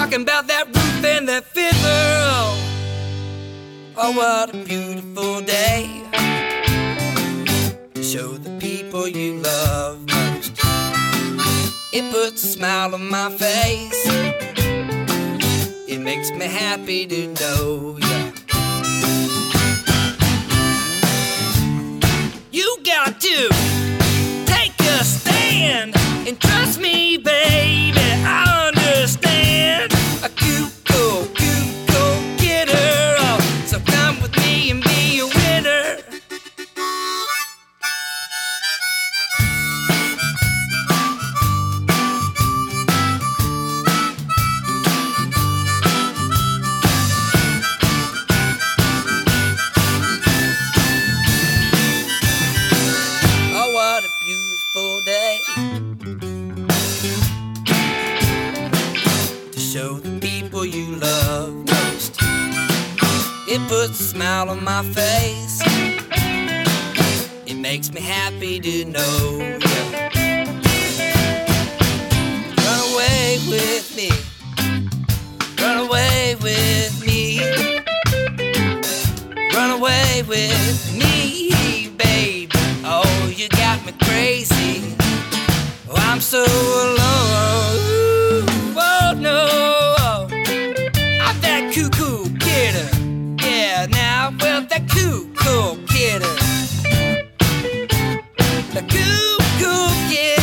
talking about that roof and that fiddler. Oh, what a beautiful day to show the people you love most. It puts a smile on my face. It makes me happy to know ya. You got to take a stand and trust me, baby, I understand. A cute go getter. So come with me and be a winner. Oh, what a beautiful day to show the people you love most. It puts a smile on my face. It makes me happy to know ya. Run away with me. Run away with me. Run away with me, baby. Oh, you got me crazy. Oh, I'm so alone. Oh, no. I'm that cuckoo kidder. Yeah, now, well, that cuckoo kidder. The cuckoo kidder.